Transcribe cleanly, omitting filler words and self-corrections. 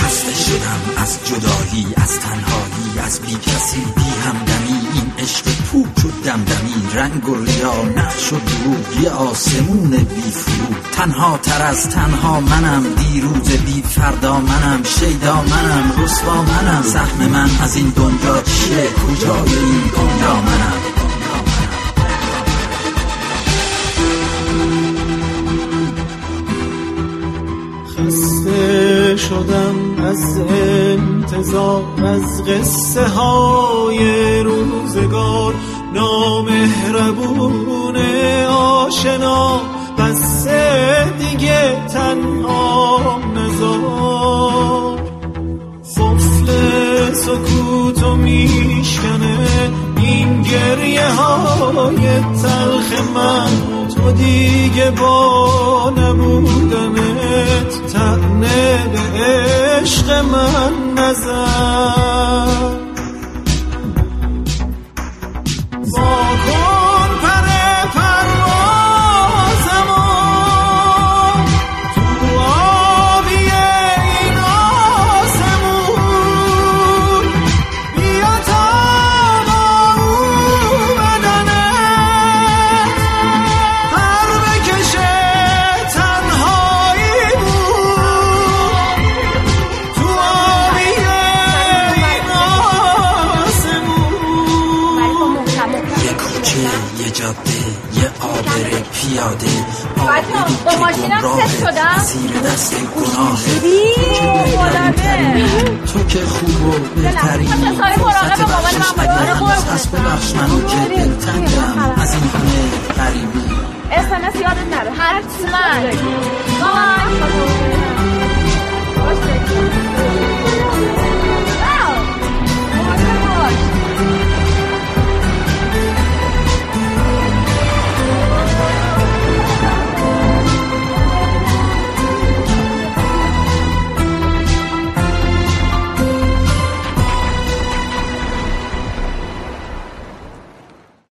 خسته شدم از جدایی، از تنهایی، از بی کسی بی همدمی. این عشق پوک شد دمدمی، رنگ و ریا نقش و دروغ، یه آسمون بی فرو. تنها تر از تنها منم، دیروز بی فردا منم، شیدا منم، رسوا منم. سهم من از این دنیا چیه؟ کجای این دنیا منم؟ خسته شدم از انتظار، از قصه های روزگار. نامهربون آشنا، بس دیگه تنها نزار. قفل سکوتو میشکنه این گریه های تلخ من. تو دیگه با نبودنت طعنه به عشق من نزن. واکن پر پروازمو تو آبی این آسمون. بیا تا با اون بدنت پر بکشه تنهایی بود. تو آبی این آسمون. یه کوچه، یه جاده، یه آبر پیاده، آبی که گمراهه زیر دست گناهه. تو که خوب و بهتری، فرصت بخشش اگر هنوز هست ببخش منو که دلتنگم از این همه غریبی. SMS یادت نره حتما.